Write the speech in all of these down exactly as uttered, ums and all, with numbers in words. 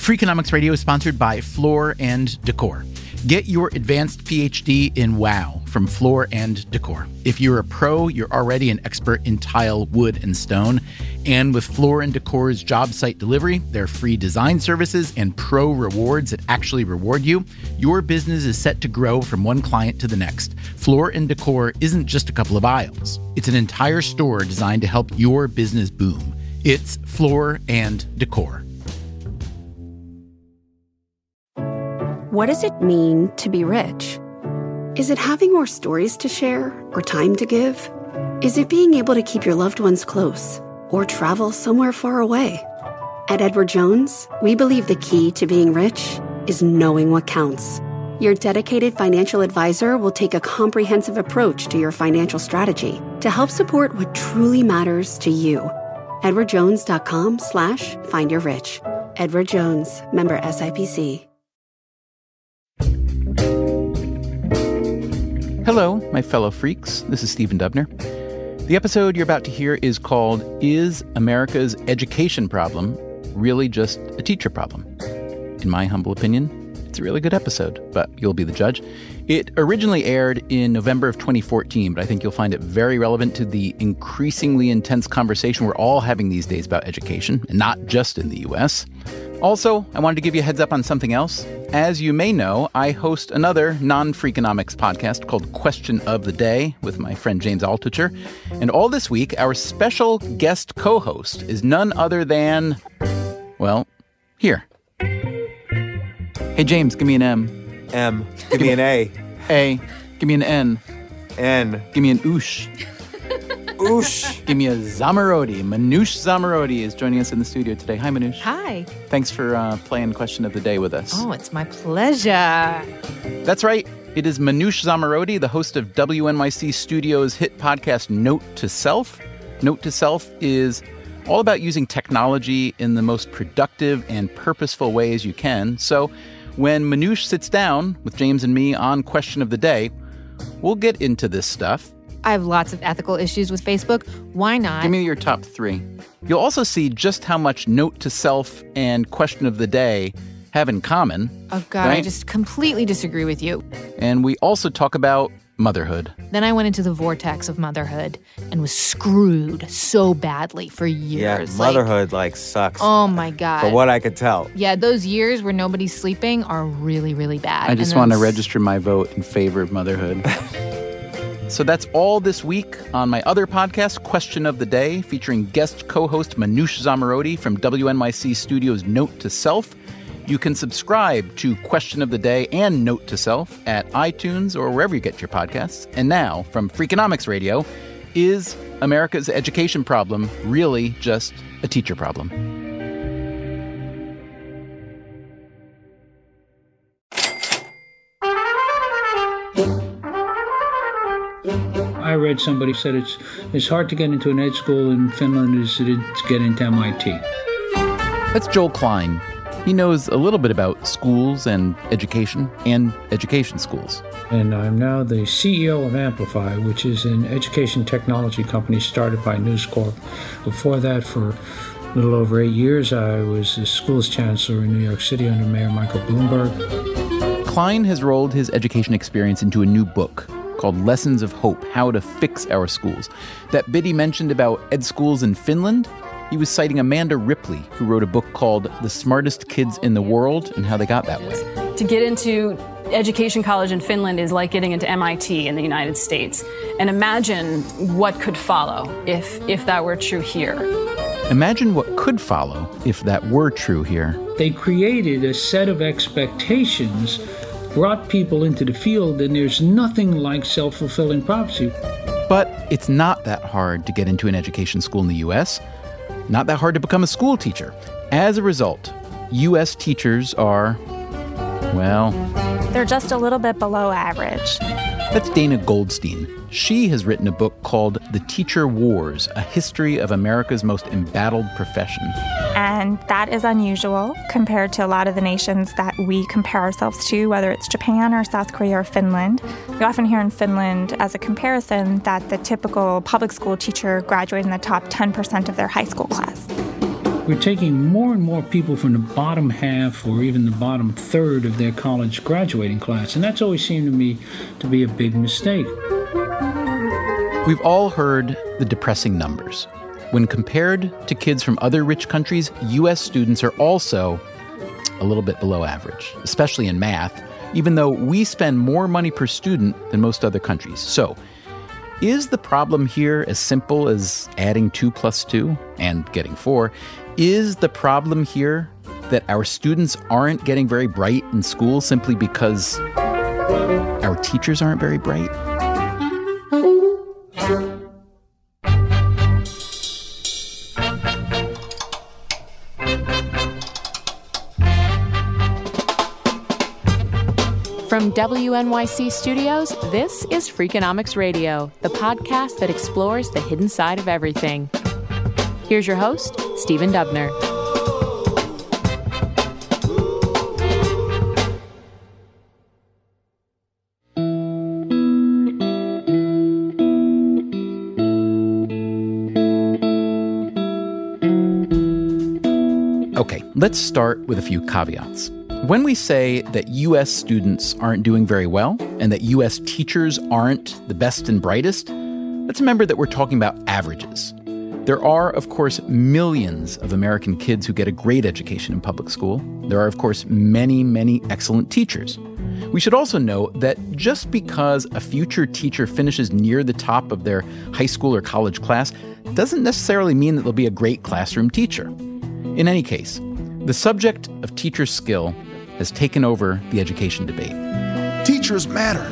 Freakonomics Radio is sponsored by Floor and Decor. Get your advanced P H D in WOW from Floor and Decor. If you're a pro, you're already an expert in tile, wood, and stone. And with Floor and Decor's job site delivery, their free design services, and pro rewards that actually reward you, your business is set to grow from one client to the next. Floor and Decor isn't just a couple of aisles. It's an entire store designed to help your business boom. It's Floor and Decor. What does it mean to be rich? Is it having more stories to share or time to give? Is it being able to keep your loved ones close or travel somewhere far away? At Edward Jones, we believe the key to being rich is knowing what counts. Your dedicated financial advisor will take a comprehensive approach to your financial strategy to help support what truly matters to you. edwardjones.com slash find your rich. Edward Jones, member S I P C. Hello, my fellow freaks. This is Stephen Dubner. The episode you're about to hear is called Is America's Education Problem Really Just a Teacher Problem? In my humble opinion, it's a really good episode, but you'll be the judge. It originally aired in November of twenty fourteen, but I think you'll find it very relevant to the increasingly intense conversation we're all having these days about education, and not just in the U S. Also, I wanted to give you a heads up on something else. As you may know, I host another non-Freakonomics podcast called Question of the Day with my friend James Altucher. And all this week, our special guest co-host is none other than, well, here. Hey, James, give me an M. M. Give me an A. A. Give me an N. N. Give me an oosh. Oosh. Give me a Zamarodi. Manoush Zamarodi is joining us in the studio today. Hi, Manoush. Hi. Thanks for uh, playing Question of the Day with us. Oh, it's my pleasure. That's right. It is Manoush Zamarodi, the host of W N Y C Studios' hit podcast Note to Self. Note to Self is all about using technology in the most productive and purposeful ways you can. So when Manoush sits down with James and me on Question of the Day, we'll get into this stuff. I have lots of ethical issues with Facebook. Why not? Give me your top three. You'll also see just how much Note to Self and Question of the Day have in common. Oh, God, right? I just completely disagree with you. And we also talk about motherhood. Then I went into the vortex of motherhood and was screwed so badly for years. Yeah, motherhood, like, like sucks. Oh, my God. From what I could tell. Yeah, those years where nobody's sleeping are really, really bad. I just want to register my vote in favor of motherhood. So that's all this week on my other podcast, Question of the Day, featuring guest co-host Manoush Zamarodi from W N Y C Studios' Note to Self. You can subscribe to Question of the Day and Note to Self at iTunes or wherever you get your podcasts. And now, from Freakonomics Radio, is America's education problem really just a teacher problem? I read somebody said it's as hard to get into an ed school in Finland as it is to get into M I T. That's Joel Klein. He knows a little bit about schools and education and education schools. And I'm now the C E O of Amplify, which is an education technology company started by News Corp. Before that, for a little over eight years, I was the schools chancellor in New York City under Mayor Michael Bloomberg. Klein has rolled his education experience into a new book called Lessons of Hope, How to Fix Our Schools. That bit he mentioned about ed schools in Finland, he was citing Amanda Ripley, who wrote a book called The Smartest Kids in the World and How They Got That Way. To get into education college in Finland is like getting into M I T in the United States. And imagine what could follow if, if that were true here. Imagine what could follow if that were true here. They created a set of expectations, brought people into the field, and there's nothing like self-fulfilling prophecy. But it's not that hard to get into an education school in the U S, not that hard to become a school teacher. As a result, U S teachers are, well... they're just a little bit below average. That's Dana Goldstein. She has written a book called The Teacher Wars, A History of America's Most Embattled Profession. And that is unusual compared to a lot of the nations that we compare ourselves to, whether it's Japan or South Korea or Finland. We often hear in Finland, as a comparison, that the typical public school teacher graduated in the top ten percent of their high school class. we're taking more and more people from the bottom half or even the bottom third of their college graduating class, and that's always seemed to me to be a big mistake. We've all heard the depressing numbers. When compared to kids from other rich countries, U S students are also a little bit below average, especially in math, even though we spend more money per student than most other countries. So, is the problem here as simple as adding two plus two and getting four? Is the problem here that our students aren't getting very bright in school simply because our teachers aren't very bright? From W N Y C Studios, this is Freakonomics Radio, the podcast that explores the hidden side of everything. Here's your host, Stephen Dubner. Okay, let's start with a few caveats. When we say that U S students aren't doing very well and that U S teachers aren't the best and brightest, let's remember that we're talking about averages. There are, of course, millions of American kids who get a great education in public school. There are, of course, many, many excellent teachers. We should also know that just because a future teacher finishes near the top of their high school or college class doesn't necessarily mean that they'll be a great classroom teacher. In any case, the subject of teacher skill has taken over the education debate. Teachers matter.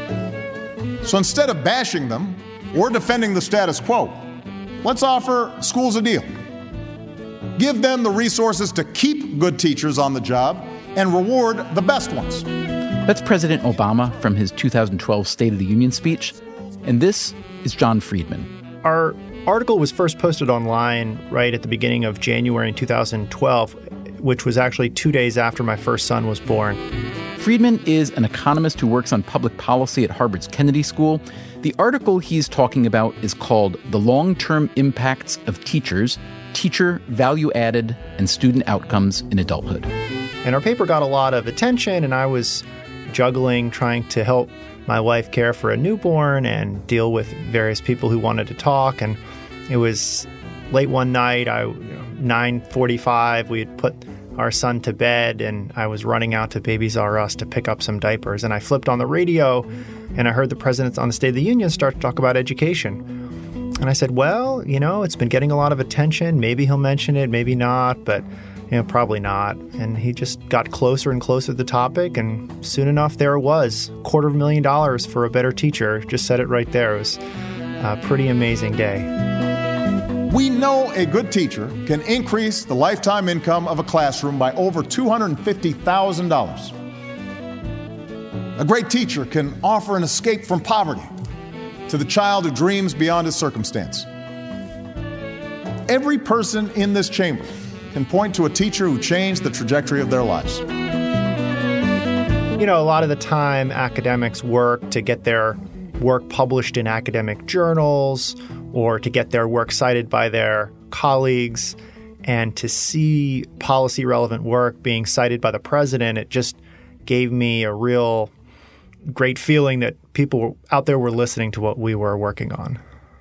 So instead of bashing them or defending the status quo, let's offer schools a deal. Give them the resources to keep good teachers on the job and reward the best ones. That's President Obama from his two thousand twelve State of the Union speech. And this is John Friedman. Our article was first posted online right at the beginning of January in two thousand twelve, which was actually two days after my first son was born. Friedman is an economist who works on public policy at Harvard's Kennedy School. The article he's talking about is called The Long-Term Impacts of Teachers, Teacher Value Added and Student Outcomes in Adulthood. And our paper got a lot of attention, and I was juggling trying to help my wife care for a newborn and deal with various people who wanted to talk. And it was late one night, I, you know, nine forty-five, we had put our son to bed, and I was running out to Babies R Us to pick up some diapers. And I flipped on the radio, and I heard the president on the State of the Union start to talk about education. And I said, well, you know, it's been getting a lot of attention. Maybe he'll mention it, maybe not, but you know, probably not. And he just got closer and closer to the topic, and soon enough, there it was. Quarter of a million dollars for a better teacher. Just said it right there. It was a pretty amazing day. We know a good teacher can increase the lifetime income of a classroom by over two hundred fifty thousand dollars. A great teacher can offer an escape from poverty to the child who dreams beyond his circumstance. Every person in this chamber can point to a teacher who changed the trajectory of their lives. You know, a lot of the time academics work to get their work published in academic journals or to get their work cited by their colleagues. And to see policy-relevant work being cited by the president, it just gave me a real great feeling that people out there were listening to what we were working on.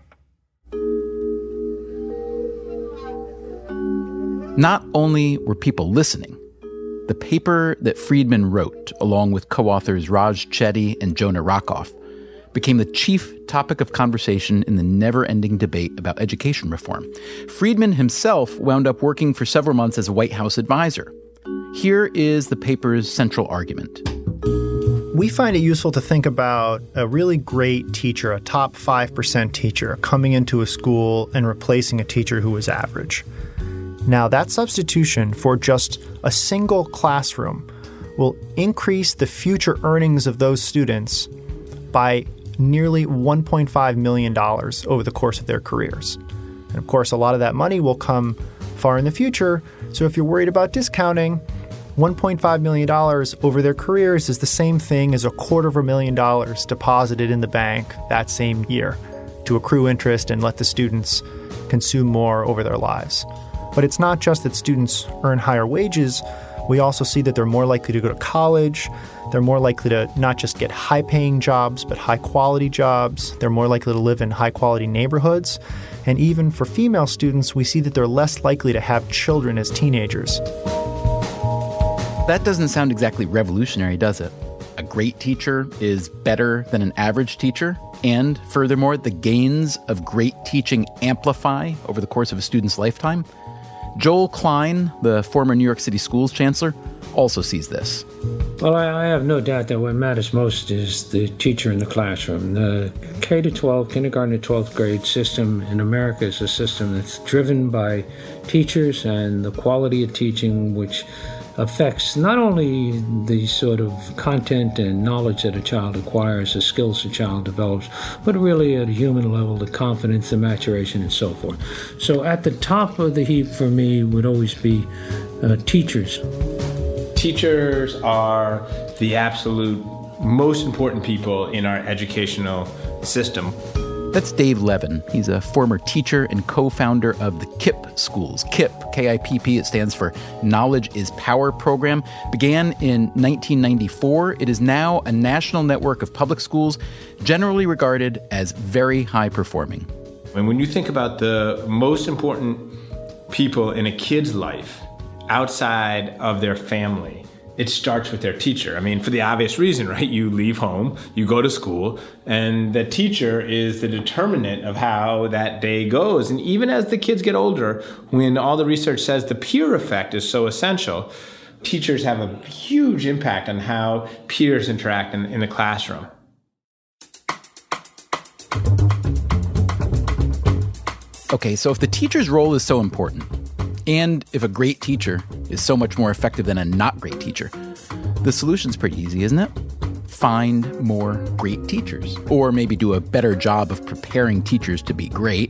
Not only were people listening, the paper that Friedman wrote, along with co-authors Raj Chetty and Jonah Rockoff, became the chief topic of conversation in the never-ending debate about education reform. Friedman himself wound up working for several months as a White House advisor. Here is the paper's central argument. We find it useful to think about a really great teacher, a top five percent teacher, coming into a school and replacing a teacher who was average. Now, that substitution for just a single classroom will increase the future earnings of those students by nearly one point five million dollars over the course of their careers. And of course, a lot of that money will come far in the future. So if you're worried about discounting, one point five million dollars over their careers is the same thing as a quarter of a million dollars deposited in the bank that same year to accrue interest and let the students consume more over their lives. But it's not just that students earn higher wages. We also see that they're more likely to go to college. They're more likely to not just get high-paying jobs, but high-quality jobs. They're more likely to live in high-quality neighborhoods. And even for female students, we see that they're less likely to have children as teenagers. That doesn't sound exactly revolutionary, does it? A great teacher is better than an average teacher. And furthermore, the gains of great teaching amplify over the course of a student's lifetime. Joel Klein, the former New York City schools chancellor, also sees this. Well, I, I have no doubt that what matters most is the teacher in the classroom. The K to twelve, kindergarten to twelfth grade system in America is a system that's driven by teachers and the quality of teaching, which affects not only the sort of content and knowledge that a child acquires, the skills a child develops, but really at a human level, the confidence, the maturation, and so forth. So at the top of the heap for me would always be uh, teachers. Teachers are the absolute most important people in our educational system. That's Dave Levin. He's a former teacher and co-founder of the KIPP schools. KIPP, K I P P, it stands for Knowledge is Power program. Began in nineteen ninety-four. It is now a national network of public schools, generally regarded as very high-performing. And when you think about the most important people in a kid's life outside of their family, it starts with their teacher. I mean, for the obvious reason, right? You leave home, you go to school, and the teacher is the determinant of how that day goes. And even as the kids get older, when all the research says the peer effect is so essential, teachers have a huge impact on how peers interact in, in the classroom. Okay, so if the teacher's role is so important, and if a great teacher is so much more effective than a not great teacher, the solution's pretty easy, isn't it? Find more great teachers, or maybe do a better job of preparing teachers to be great.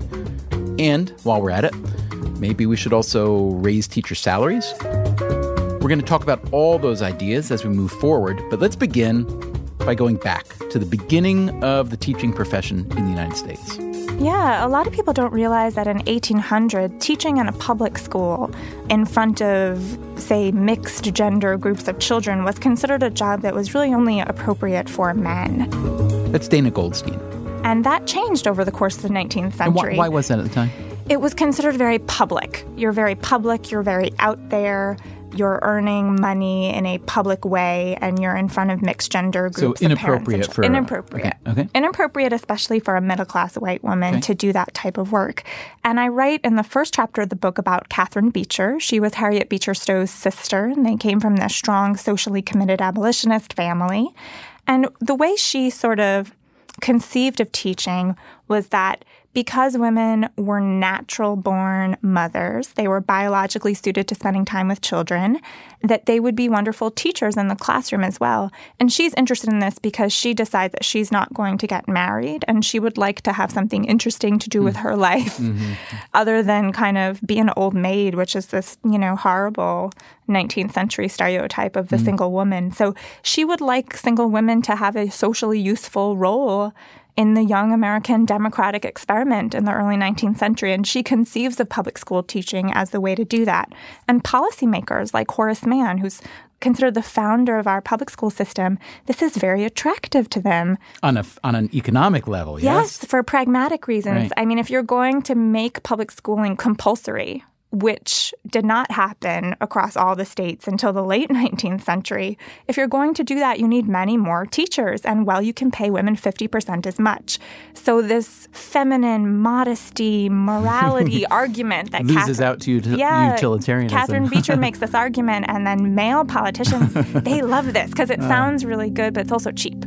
And while we're at it, maybe we should also raise teacher salaries. We're going to talk about all those ideas as we move forward, but let's begin by going back to the beginning of the teaching profession in the United States. Yeah, a lot of people don't realize that in eighteen hundred, teaching in a public school in front of, say, mixed gender groups of children was considered a job that was really only appropriate for men. That's Dana Goldstein. And that changed over the course of the nineteenth century. And why, why was that at the time? It was considered very public. You're very public, you're very out there. You're earning money in a public way, and you're in front of mixed gender groups. So inappropriate for inappropriate. Okay. okay. Inappropriate, especially for a middle class white woman okay. to do that type of work. And I write in the first chapter of the book about Catherine Beecher. She was Harriet Beecher Stowe's sister, and they came from this strong, socially committed abolitionist family. And the way she sort of conceived of teaching was that because women were natural-born mothers, they were biologically suited to spending time with children, that they would be wonderful teachers in the classroom as well. And she's interested in this because she decides that she's not going to get married, and she would like to have something interesting to do with her life mm-hmm. other than kind of be an old maid, which is this, you know, horrible nineteenth century stereotype of the mm-hmm. single woman. So she would like single women to have a socially useful role in the young American democratic experiment in the early nineteenth century. And she conceives of public school teaching as the way to do that. And policymakers like Horace Mann, who's considered the founder of our public school system, this is very attractive to them. On a on an economic level, yes? Yes, for pragmatic reasons. Right. I mean, if you're going to make public schooling compulsory, which did not happen across all the states until the late nineteenth century. If you're going to do that, you need many more teachers. And, well, you can pay women fifty percent as much. So this feminine modesty, morality argument that loses Catherine, out to util- yeah, utilitarianism. Catherine Beecher makes this argument, and then male politicians, they love this because it sounds really good, but it's also cheap.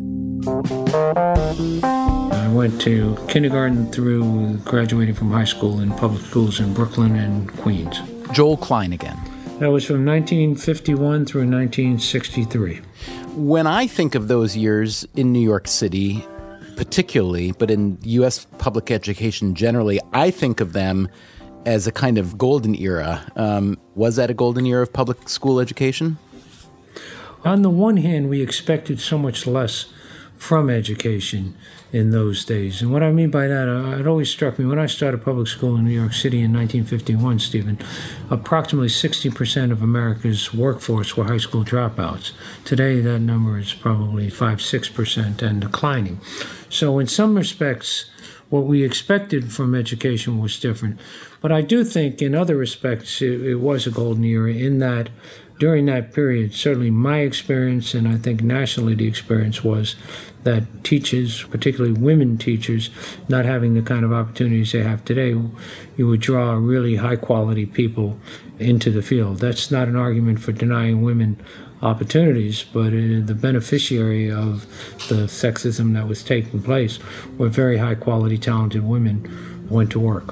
I went to kindergarten through graduating from high school in public schools in Brooklyn and Queens. Joel Klein again. That was from nineteen fifty-one through nineteen sixty-three. When I think of those years in New York City, particularly, but in U S public education generally, I think of them as a kind of golden era. Um, was that a golden era of public school education? On the one hand, we expected so much less from education in those days. And what I mean by that, uh, it always struck me, when I started public school in New York City in nineteen fifty-one, Stephen, approximately sixty percent of America's workforce were high school dropouts. Today, that number is probably five, six percent and declining. So in some respects, what we expected from education was different. But I do think in other respects, it, it was a golden era in that during that period, certainly my experience, and I think nationally the experience was that teachers, particularly women teachers, not having the kind of opportunities they have today, you would draw really high-quality people into the field. That's not an argument for denying women opportunities, but uh, the beneficiary of the sexism that was taking place were very high-quality, talented women who went to work.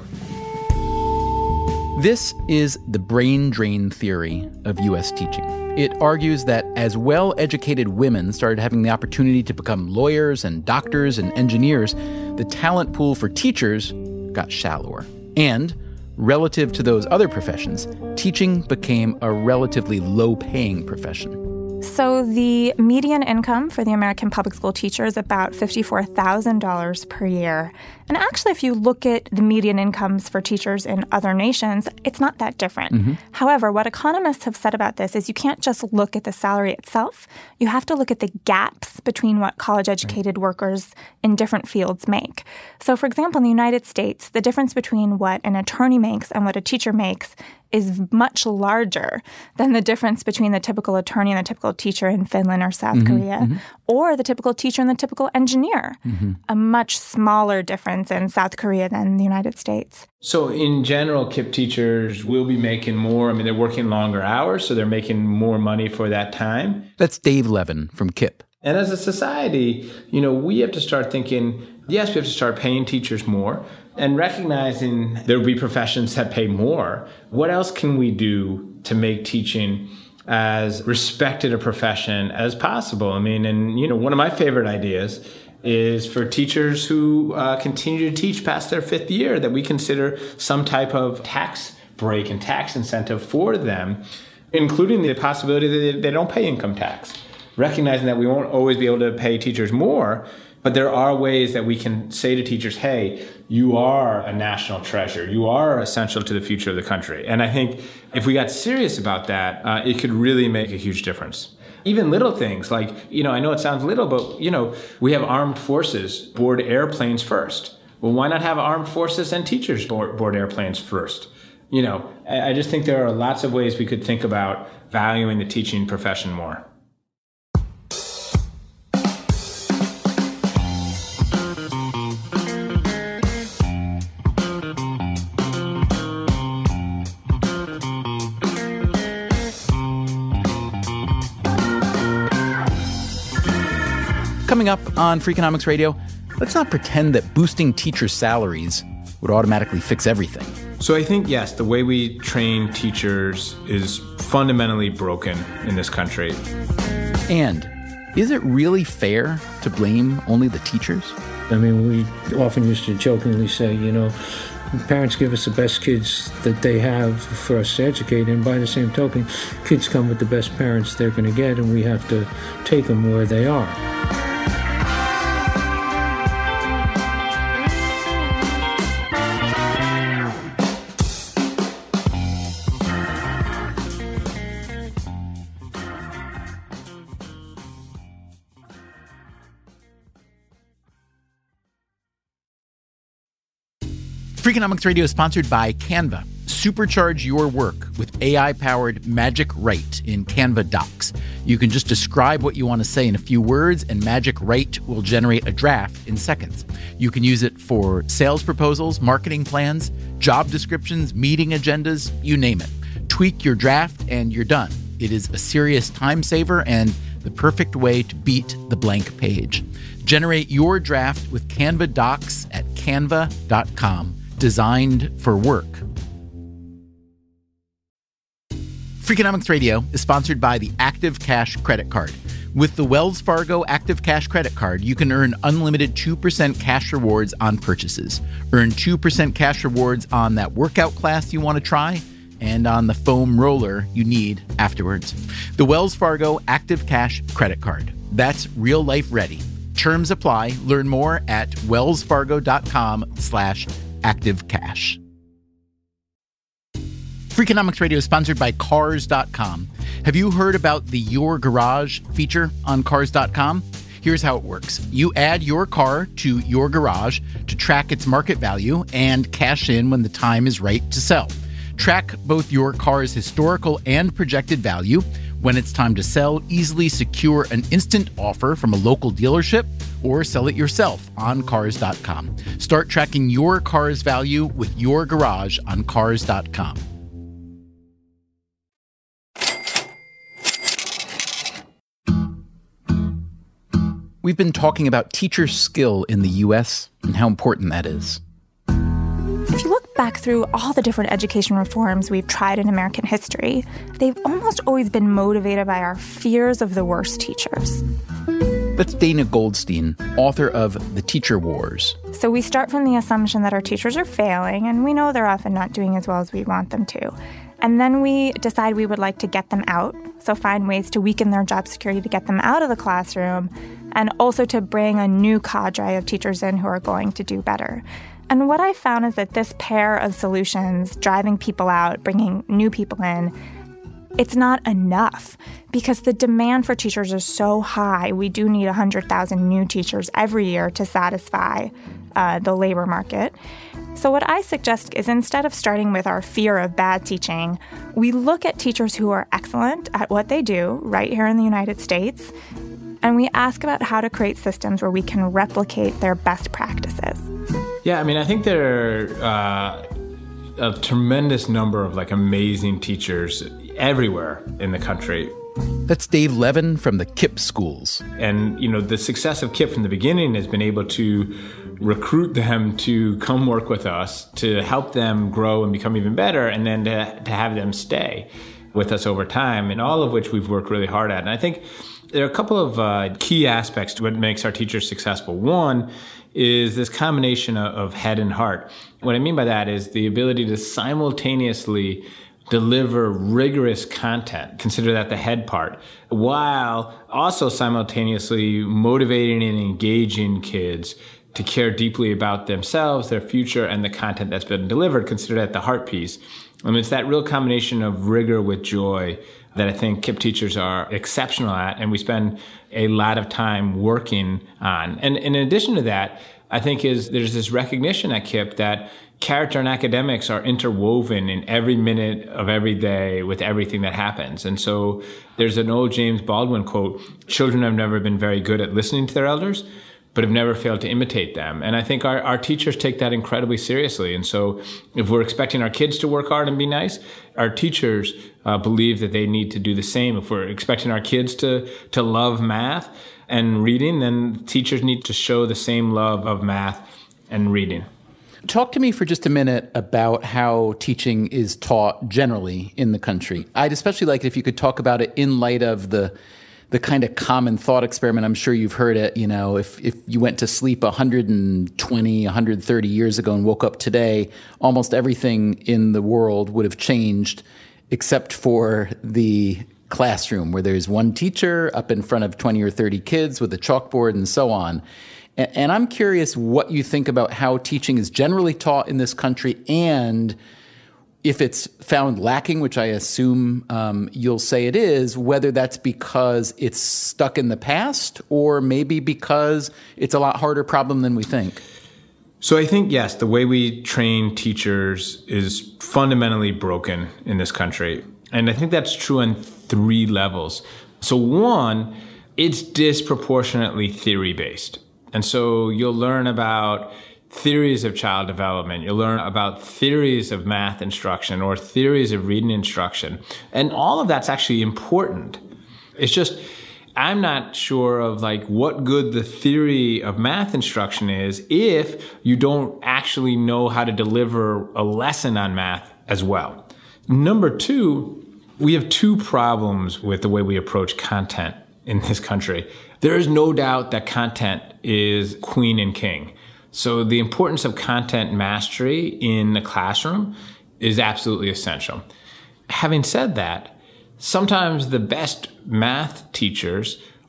This is the brain drain theory of U S teaching. It argues that as well-educated women started having the opportunity to become lawyers and doctors and engineers, the talent pool for teachers got shallower. And relative to those other professions, teaching became a relatively low-paying profession. So the median income for the American public school teacher is about fifty-four thousand dollars per year. And actually, if you look at the median incomes for teachers in other nations, it's not that different. Mm-hmm. However, what economists have said about this is you can't just look at the salary itself. You have to look at the gaps between what college-educated right. workers in different fields make. So, for example, in the United States, the difference between what an attorney makes and what a teacher makes is much larger than the difference between the typical attorney and the typical teacher in Finland or South mm-hmm, Korea, mm-hmm. or the typical teacher and the typical engineer. Mm-hmm. A much smaller difference in South Korea than the United States. So in general, K I P teachers will be making more. I mean, they're working longer hours, so they're making more money for that time. That's Dave Levin from K I P. And as a society, you know, we have to start thinking, yes, we have to start paying teachers more and recognizing there will be professions that pay more. What else can we do to make teaching as respected a profession as possible? I mean, and, you know, one of my favorite ideas is for teachers who uh, continue to teach past their fifth year, that we consider some type of tax break and tax incentive for them, including the possibility that they, they don't pay income tax. Recognizing that we won't always be able to pay teachers more, but there are ways that we can say to teachers, hey, you are a national treasure. You are essential to the future of the country. And I think if we got serious about that, uh, it could really make a huge difference. Even little things like, you know, I know it sounds little, but, you know, we have armed forces board airplanes first. Well, why not have armed forces and teachers board, board airplanes first? You know, I, I just think there are lots of ways we could think about valuing the teaching profession more. Coming up on Freakonomics Radio, let's not pretend that boosting teachers' salaries would automatically fix everything. So I think, yes, the way we train teachers is fundamentally broken in this country. And is it really fair to blame only the teachers? I mean, we often used to jokingly say, you know, parents give us the best kids that they have for us to educate, and by the same token, kids come with the best parents they're going to get, and we have to take them where they are. Freakonomics Radio is sponsored by Canva. Supercharge your work with A I-powered Magic Write in Canva Docs. You can just describe what you want to say in a few words, and Magic Write will generate a draft in seconds. You can use it for sales proposals, marketing plans, job descriptions, meeting agendas, you name it. Tweak your draft and you're done. It is a serious time saver and the perfect way to beat the blank page. Generate your draft with Canva Docs at canva dot com. Designed for work. Freakonomics Radio is sponsored by the Active Cash Credit Card. With the Wells Fargo Active Cash Credit Card, you can earn unlimited two percent cash rewards on purchases. Earn two percent cash rewards on that workout class you want to try and on the foam roller you need afterwards. The Wells Fargo Active Cash Credit Card. That's real life ready. Terms apply. Learn more at wellsfargo.com slash activecash. Freakonomics Radio is sponsored by Cars dot com. Have you heard about the Your Garage feature on Cars dot com? Here's how it works. You add your car to your garage to track its market value and cash in when the time is right to sell. Track both your car's historical and projected value. When it's time to sell, easily secure an instant offer from a local dealership or sell it yourself on Cars dot com. Start tracking your car's value with your garage on Cars dot com. We've been talking about teacher skill in the U S and how important that is. If you look back through all the different education reforms we've tried in American history, they've almost always been motivated by our fears of the worst teachers. That's Dana Goldstein, author of The Teacher Wars. So we start from the assumption that our teachers are failing, and we know they're often not doing as well as we want them to. And then we decide we would like to get them out, so find ways to weaken their job security to get them out of the classroom, and also to bring a new cadre of teachers in who are going to do better. And what I found is that this pair of solutions, driving people out, bringing new people in, it's not enough because the demand for teachers is so high. We do need one hundred thousand new teachers every year to satisfy uh, the labor market. So what I suggest is instead of starting with our fear of bad teaching, we look at teachers who are excellent at what they do right here in the United States, and we ask about how to create systems where we can replicate their best practices. Yeah, I mean, I think there are uh, a tremendous number of like amazing teachers everywhere in the country. That's Dave Levin from the KIPP schools. And, you know, the success of KIPP from the beginning has been able to recruit them to come work with us, to help them grow and become even better, and then to, to have them stay with us over time, and all of which we've worked really hard at. And I think there are a couple of uh, key aspects to what makes our teachers successful. One is this combination of, of head and heart. What I mean by that is the ability to simultaneously deliver rigorous content, consider that the head part, while also simultaneously motivating and engaging kids to care deeply about themselves, their future, and the content that's been delivered, consider that the heart piece. I mean, it's that real combination of rigor with joy that I think KIPP teachers are exceptional at, and we spend a lot of time working on. And, and in addition to that, I think is there's this recognition at KIPP that character and academics are interwoven in every minute of every day with everything that happens. And so there's an old James Baldwin quote, "Children have never been very good at listening to their elders, but have never failed to imitate them." And I think our, our teachers take that incredibly seriously. And so if we're expecting our kids to work hard and be nice, our teachers uh, believe that they need to do the same. If we're expecting our kids to, to love math and reading, then teachers need to show the same love of math and reading. Talk to me for just a minute about how teaching is taught generally in the country. I'd especially like it if you could talk about it in light of the the kind of common thought experiment. I'm sure you've heard it, you know, if, if you went to sleep one hundred twenty, one hundred thirty years ago and woke up today, almost everything in the world would have changed except for the classroom where there's one teacher up in front of twenty or thirty kids with a chalkboard and so on. And, and I'm curious what you think about how teaching is generally taught in this country, and if it's found lacking, which I assume um, you'll say it is, whether that's because it's stuck in the past or maybe because it's a lot harder problem than we think. So I think, yes, the way we train teachers is fundamentally broken in this country. And I think that's true on three levels. So one, it's disproportionately theory-based. And so you'll learn about theories of child development. You'll learn about theories of math instruction or theories of reading instruction. And all of that's actually important. It's just, I'm not sure of like what good the theory of math instruction is if you don't actually know how to deliver a lesson on math as well. Number two, we have two problems with the way we approach content in this country. There is no doubt that content is queen and king. So the importance of content mastery in the classroom is absolutely essential. Having said that, sometimes the best math teachers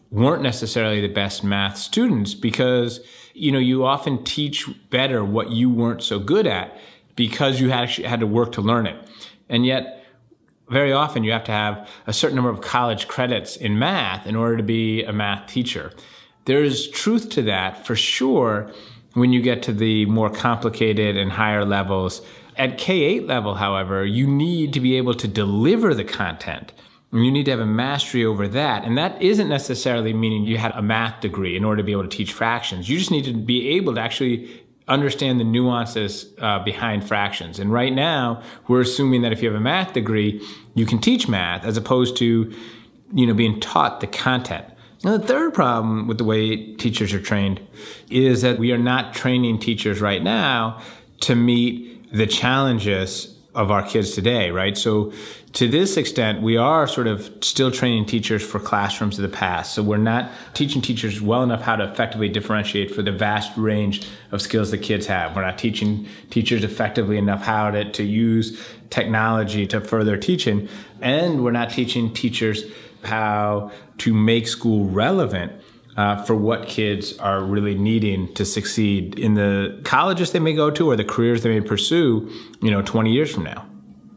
weren't necessarily the best math students because, you know, you often teach better what you weren't so good at because you actually had to work to learn it. And yet, very often you have to have a certain number of college credits in math in order to be a math teacher. There is truth to that for sure when you get to the more complicated and higher levels. At K eight level, however, you need to be able to deliver the content. And you need to have a mastery over that. And that isn't necessarily meaning you had a math degree in order to be able to teach fractions. You just need to be able to actually understand the nuances uh, behind fractions. And right now, we're assuming that if you have a math degree, you can teach math as opposed to, you know, being taught the content. Now, the third problem with the way teachers are trained is that we are not training teachers right now to meet the challenges of our kids today, right? So to this extent, we are sort of still training teachers for classrooms of the past. So we're not teaching teachers well enough how to effectively differentiate for the vast range of skills that kids have. We're not teaching teachers effectively enough how to, to use technology to further teaching. And we're not teaching teachers how to make school relevant Uh, for what kids are really needing to succeed in the colleges they may go to or the careers they may pursue, you know, twenty years from now.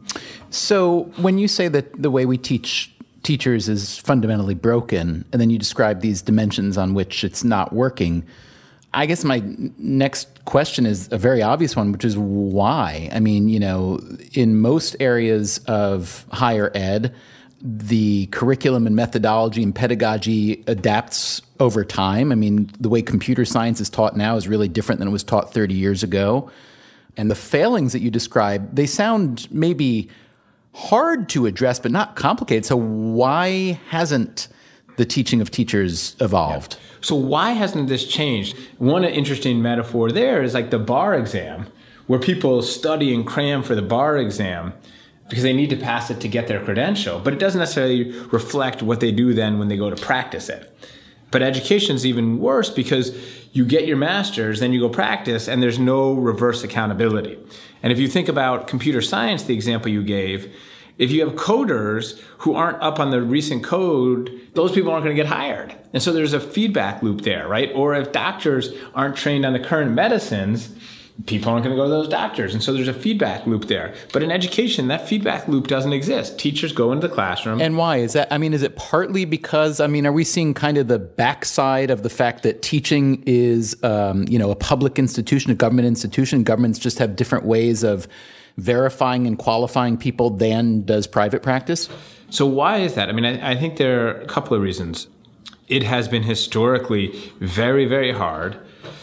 So when you say that the way we teach teachers is fundamentally broken, and then you describe these dimensions on which it's not working, I guess my next question is a very obvious one, which is why? I mean, you know, in most areas of higher ed, the curriculum and methodology and pedagogy adapts over time. I mean, the way computer science is taught now is really different than it was taught thirty years ago. And the failings that you describe, they sound maybe hard to address, but not complicated. So why hasn't the teaching of teachers evolved? Yeah. So why hasn't this changed? One interesting metaphor there is like the bar exam, where people study and cram for the bar exam because they need to pass it to get their credential, but it doesn't necessarily reflect what they do then when they go to practice it. But education is even worse because you get your master's, then you go practice, and there's no reverse accountability. And if you think about computer science, the example you gave, if you have coders who aren't up on the recent code, those people aren't going to get hired. And so there's a feedback loop there, right? Or if doctors aren't trained on the current medicines, people aren't going to go to those doctors. And so there's a feedback loop there. But in education, that feedback loop doesn't exist. Teachers go into the classroom. And why? Is that, I mean, is it partly because, I mean, are we seeing kind of the backside of the fact that teaching is, um, you know, a public institution, a government institution? Governments just have different ways of verifying and qualifying people than does private practice? So why is that? I mean, I, I think there are a couple of reasons. It has been historically very, very hard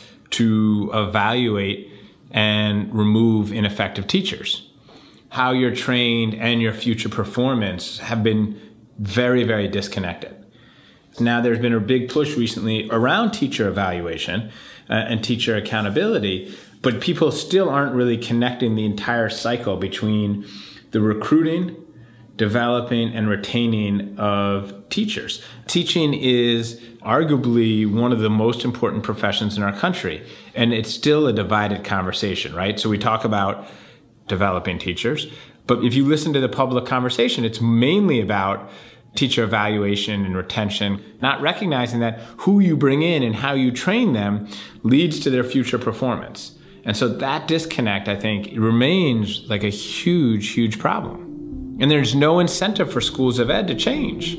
to evaluate and remove ineffective teachers. How you're trained and your future performance have been very, very disconnected. Now, there's been a big push recently around teacher evaluation uh, and teacher accountability, but people still aren't really connecting the entire cycle between the recruiting, developing, and retaining of teachers. Teaching is arguably one of the most important professions in our country, and it's still a divided conversation, right? So we talk about developing teachers, but if you listen to the public conversation, it's mainly about teacher evaluation and retention, not recognizing that who you bring in and how you train them leads to their future performance. And so that disconnect, I think, remains like a huge, huge problem. And there's no incentive for schools of ed to change.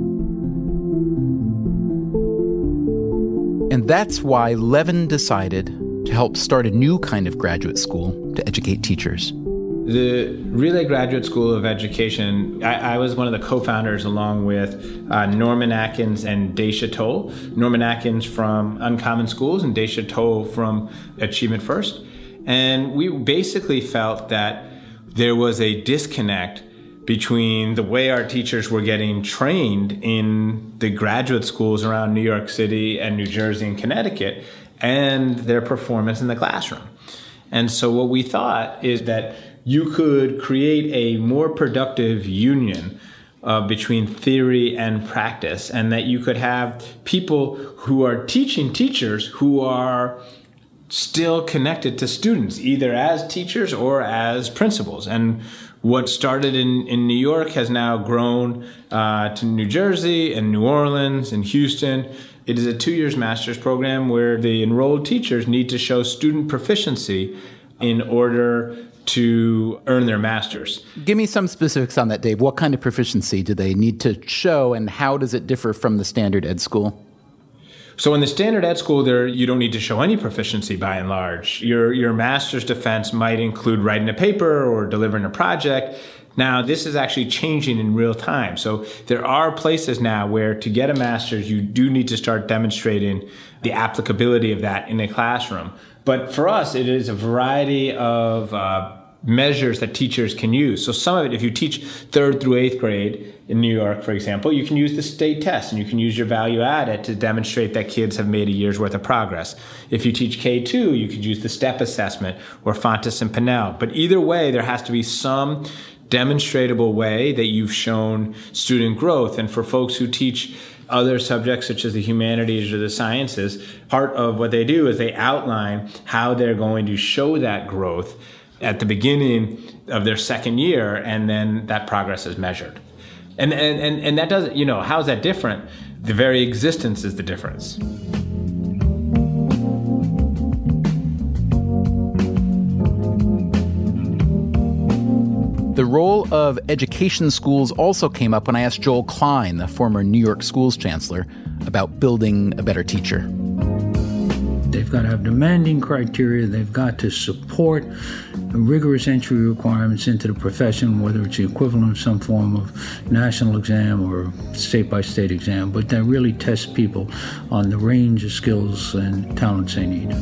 And that's why Levin decided to help start a new kind of graduate school to educate teachers. The Relay Graduate School of Education, I, I was one of the co-founders along with uh, Norman Atkins and Daisha Toll. Norman Atkins from Uncommon Schools and Daisha Toll from Achievement First. And we basically felt that there was a disconnect between the way our teachers were getting trained in the graduate schools around New York City and New Jersey and Connecticut and their performance in the classroom. And so what we thought is that you could create a more productive union uh, between theory and practice, and that you could have people who are teaching teachers who are still connected to students, either as teachers or as principals. And What started in, in New York has now grown uh, to New Jersey and New Orleans and Houston. It is a two years master's program where the enrolled teachers need to show student proficiency in order to earn their master's. Give me some specifics on that, Dave. What kind of proficiency do they need to show, and how does it differ from the standard ed school? So in the standard ed school, there you don't need to show any proficiency by and large. Your your master's defense might include writing a paper or delivering a project. Now, this is actually changing in real time. So there are places now where to get a master's, you do need to start demonstrating the applicability of that in a classroom. But for us, it is a variety of uh, measures that teachers can use. So some of it, if you teach third through eighth grade in New York, for example, you can use the state test and you can use your value added to demonstrate that kids have made a year's worth of progress. If you teach K two, you could use the STEP assessment or Fontes and Pinnell. But either way, there has to be some demonstratable way that you've shown student growth. And for folks who teach other subjects such as the humanities or the sciences, part of what they do is they outline how they're going to show that growth at the beginning of their second year, and then that progress is measured. And and, and, and that doesn't, you know, how is that different? The very existence is the difference. The role of education schools also came up when I asked Joel Klein, the former New York schools chancellor, about building a better teacher. They've got to have demanding criteria. They've got to support rigorous entry requirements into the profession, whether it's the equivalent of some form of national exam or state-by-state exam, but that really tests people on the range of skills and talents they need.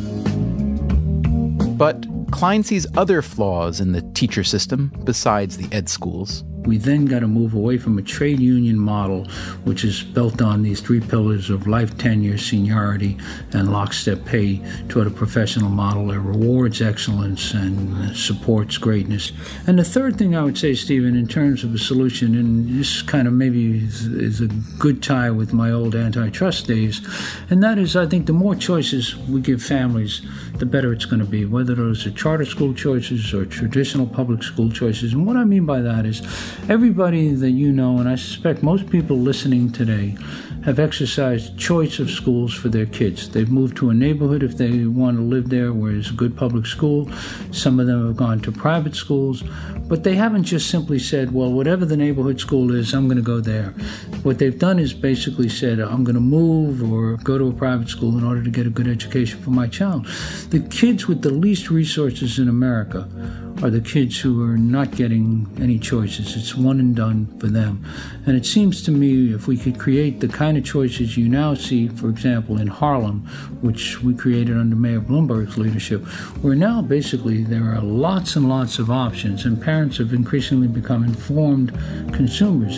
But Klein sees other flaws in the teacher system besides the ed schools. We then got to move away from a trade union model, which is built on these three pillars of life tenure, seniority, and lockstep pay, toward a professional model that rewards excellence and supports greatness. And the third thing I would say, Stephen, in terms of a solution, and this kind of maybe is, is a good tie with my old antitrust days, and that is, I think the more choices we give families, the better it's going to be, whether those are charter school choices or traditional public school choices. And what I mean by that is, everybody that you know, and I suspect most people listening today, have exercised choice of schools for their kids. They've moved to a neighborhood if they want to live there where there's a good public school. Some of them have gone to private schools, but they haven't just simply said, well, whatever the neighborhood school is, I'm going to go there. What they've done is basically said, I'm going to move or go to a private school in order to get a good education for my child. The kids with the least resources in America are the kids who are not getting any choices. It's one and done for them. And it seems to me if we could create the kind of choices you now see, for example, in Harlem, which we created under Mayor Bloomberg's leadership, where now basically there are lots and lots of options, and parents have increasingly become informed consumers.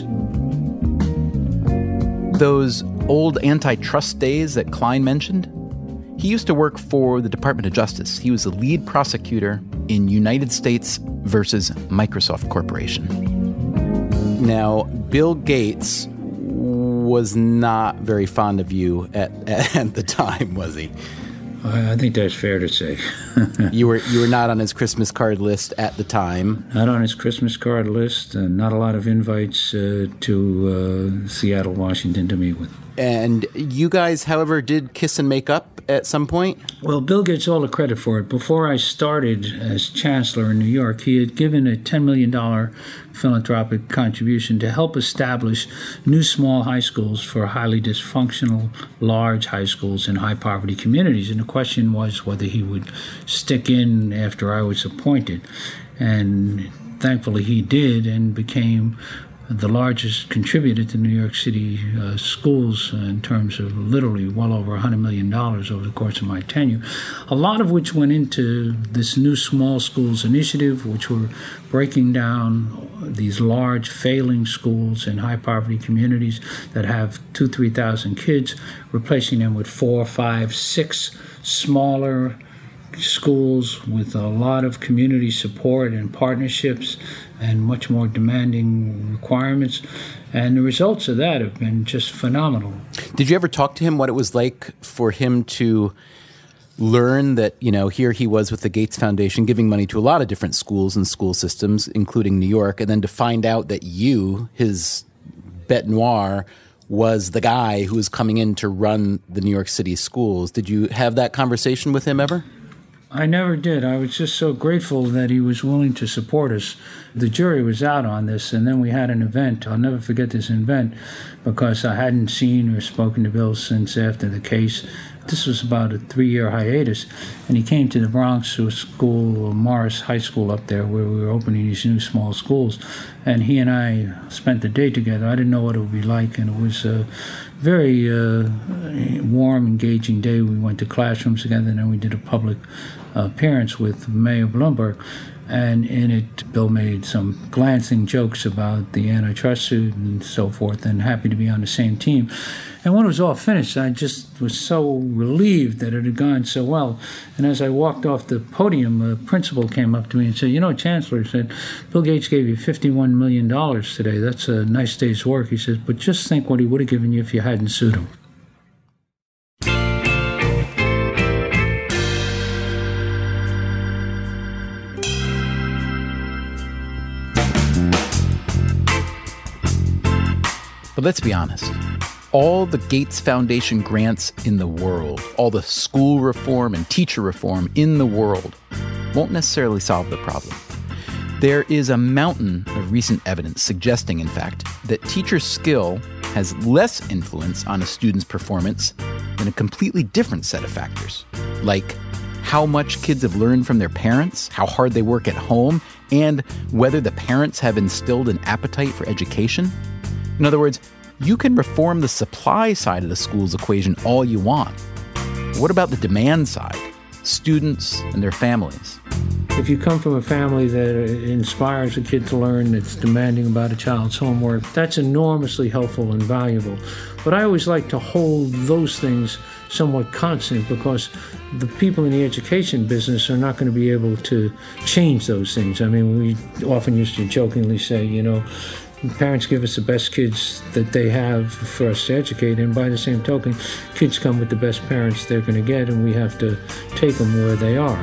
Those old antitrust days that Klein mentioned, he used to work for the Department of Justice. He was the lead prosecutor in United States versus Microsoft Corporation. Now, Bill Gates was not very fond of you at, at the time, was he? I think that's fair to say. you were you were not on his Christmas card list at the time. Not on his Christmas card list, and not a lot of invites uh, to uh, Seattle, Washington to meet with. And you guys, however, did kiss and make up at some point? Well, Bill gets all the credit for it. Before I started as chancellor in New York, he had given a ten million dollars philanthropic contribution to help establish new small high schools for highly dysfunctional, large high schools in high-poverty communities. And the question was whether he would stick in after I was appointed. And thankfully he did, and became the largest contributor to New York City uh, schools in terms of literally well over one hundred million dollars over the course of my tenure, a lot of which went into this new small schools initiative, which were breaking down these large failing schools in high poverty communities that have two, three thousand kids, replacing them with four, five, six smaller schools with a lot of community support and partnerships and much more demanding requirements. And the results of that have been just phenomenal. Did you ever talk to him what it was like for him to learn that, you know, here he was with the Gates Foundation giving money to a lot of different schools and school systems, including New York, and then to find out that you, his bête noire, was the guy who was coming in to run the New York City schools. Did you have that conversation with him ever? I never did. I was just so grateful that he was willing to support us. The jury was out on this, and then we had an event. I'll never forget this event because I hadn't seen or spoken to Bill since after the case. This was about a three-year hiatus, and he came to the Bronx to a school, Morris High School up there, where we were opening these new small schools, and he and I spent the day together. I didn't know what it would be like, and it was a very uh, warm, engaging day. We went to classrooms together, and then we did a public appearance with Mayor Bloomberg. And in it, Bill made some glancing jokes about the antitrust suit and so forth, and happy to be on the same team. And when it was all finished, I just was so relieved that it had gone so well. And as I walked off the podium, a principal came up to me and said, you know, Chancellor, he said, Bill Gates gave you fifty-one million dollars today. That's a nice day's work. He says, but just think what he would have given you if you hadn't sued him. But let's be honest. All the Gates Foundation grants in the world, all the school reform and teacher reform in the world, won't necessarily solve the problem. There is a mountain of recent evidence suggesting, in fact, that teacher skill has less influence on a student's performance than a completely different set of factors, like how much kids have learned from their parents, how hard they work at home, and whether the parents have instilled an appetite for education. In other words, you can reform the supply side of the school's equation all you want. What about the demand side? Students and their families. If you come from a family that inspires a kid to learn, that's demanding about a child's homework, that's enormously helpful and valuable. But I always like to hold those things somewhat constant because the people in the education business are not going to be able to change those things. I mean, we often used to jokingly say, you know, parents give us the best kids that they have for us to educate, and by the same token, kids come with the best parents they're going to get, and we have to take them where they are.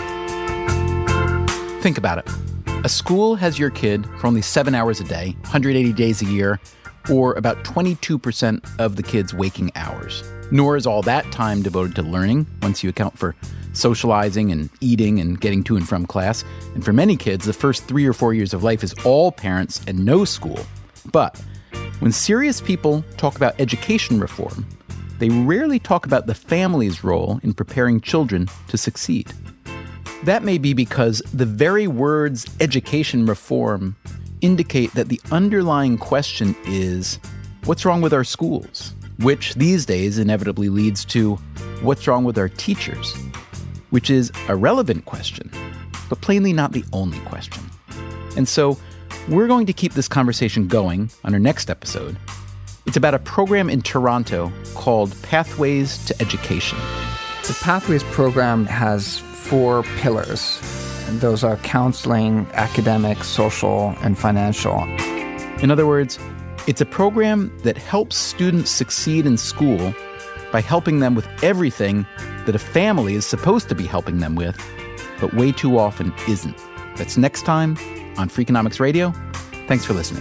Think about it. A school has your kid for only seven hours a day, one hundred eighty days a year, or about twenty-two percent of the kids' waking hours. Nor is all that time devoted to learning, once you account for socializing and eating and getting to and from class. And for many kids, the first three or four years of life is all parents and no school. But when serious people talk about education reform, they rarely talk about the family's role in preparing children to succeed. That may be because the very words education reform indicate that the underlying question is, what's wrong with our schools? Which these days inevitably leads to, what's wrong with our teachers? Which is a relevant question, but plainly not the only question. And so we're going to keep this conversation going on our next episode. It's about a program in Toronto called Pathways to Education. The Pathways program has four pillars. Those are counseling, academic, social, and financial. In other words, it's a program that helps students succeed in school by helping them with everything that a family is supposed to be helping them with, but way too often isn't. That's next time on Freakonomics Radio. Thanks for listening.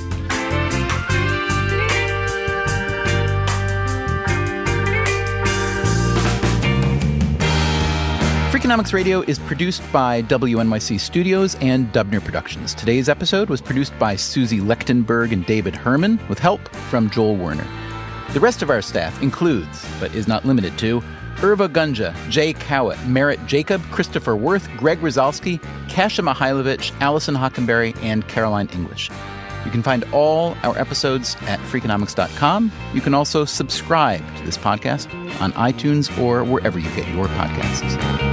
Freakonomics Radio is produced by W N Y C Studios and Dubner Productions. Today's episode was produced by Susie Lechtenberg and David Herman, with help from Joel Werner. The rest of our staff includes, but is not limited to, Irva Gunja, Jay Cowett, Merritt Jacob, Christopher Worth, Greg Rozalski, Kasia Mihailovich, Allison Hockenberry, and Caroline English. You can find all our episodes at Freakonomics dot com. You can also subscribe to this podcast on iTunes or wherever you get your podcasts.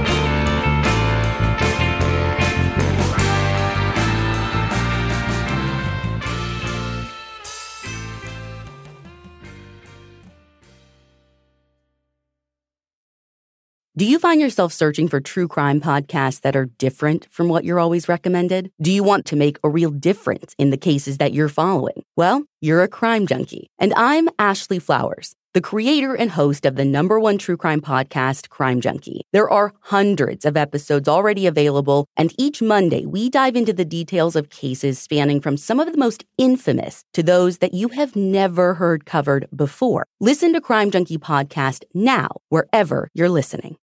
Do you find yourself searching for true crime podcasts that are different from what you're always recommended? Do you want to make a real difference in the cases that you're following? Well, you're a crime junkie, and I'm Ashley Flowers. the creator and host of the number one true crime podcast, Crime Junkie. There are hundreds of episodes already available, and each Monday we dive into the details of cases spanning from some of the most infamous to those that you have never heard covered before. Listen to Crime Junkie podcast now, wherever you're listening.